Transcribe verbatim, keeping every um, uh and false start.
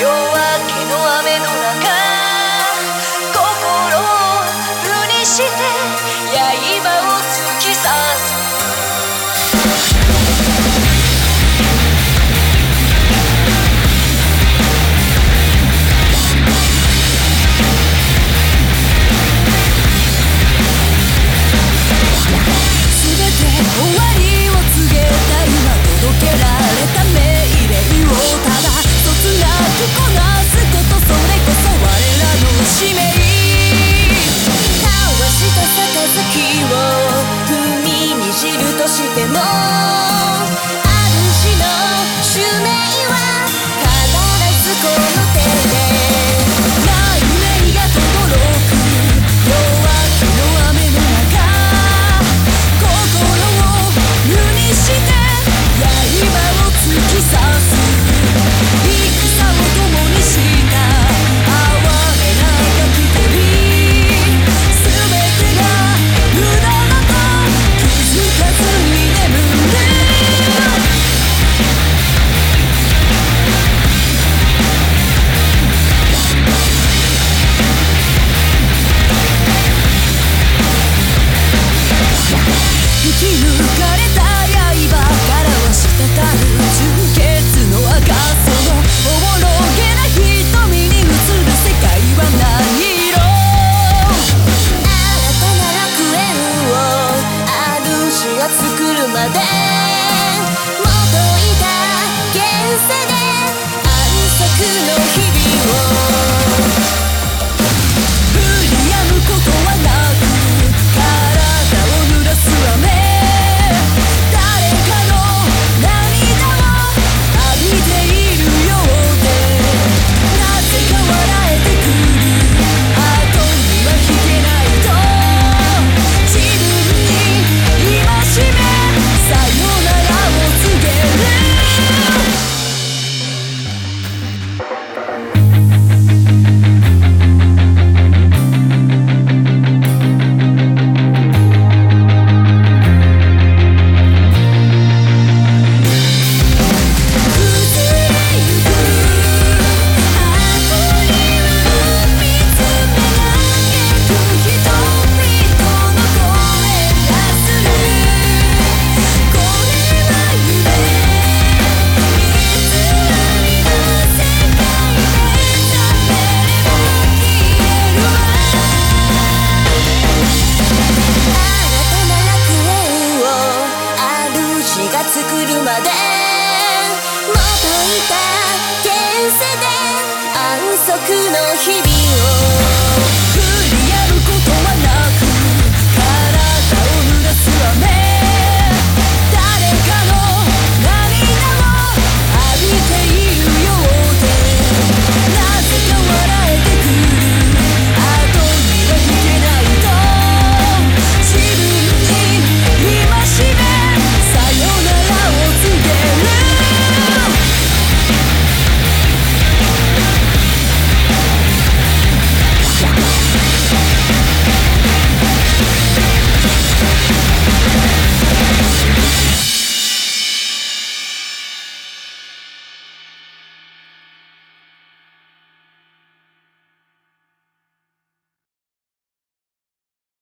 夜明けの雨の中、心を無にして刃を突き刺す。してもある日の使命は必ずこの手で雷鳴が轟く夜明けの雨の中、心を無にして刃を突き刺す。戦を共にした哀れな焼き鳥、全てが無駄だと気づかずに引き抜かれた刃からは滴る純潔の赤、そのおぼろげな瞳に映る世界は何色。新たな楽園を主が作るまでもといた現世で安息の日々を振りやむことはなく体を濡らす雨、作るまでもといた現世で安息の日々を